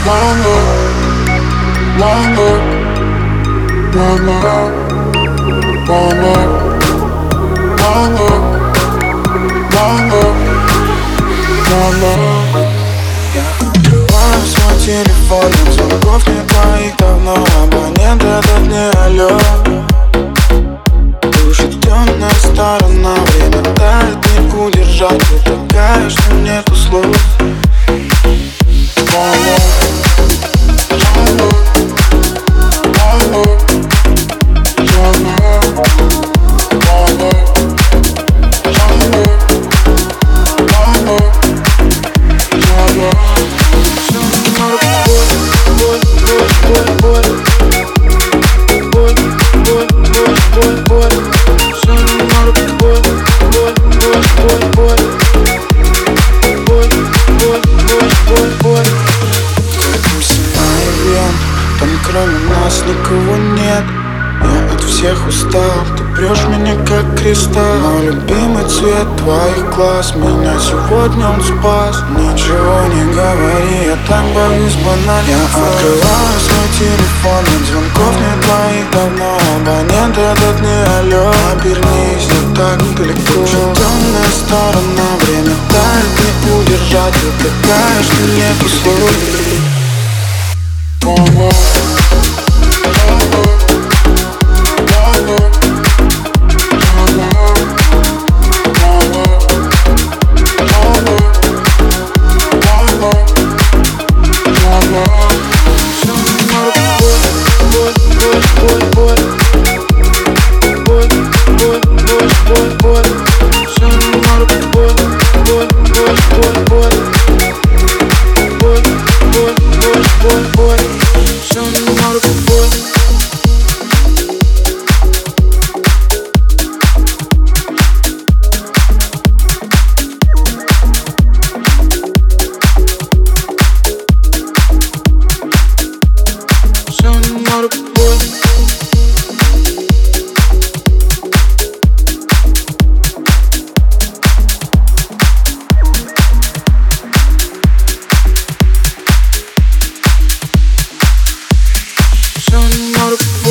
One look, one look, one look, one look, one look, one look, one look. Я открываю свой телефон, но звонков не твоих давно. Абонент этот не алло. Душа темная сторона, время тает, не удержать. Ты такая, что нету слов. Там кроме нас никого нет. Я от всех устал, ты прешь меня как кристалл. Мой любимый цвет твоих глаз, меня сегодня он спас. Ничего не говори, я так боюсь банально. Я открываю свой телефон, но звонков не твоих давно. Абонент этот не алло. Обернись, я так далеко. Уже темная сторона, время тает, не удержать. Ты такая, что нету слов. Not a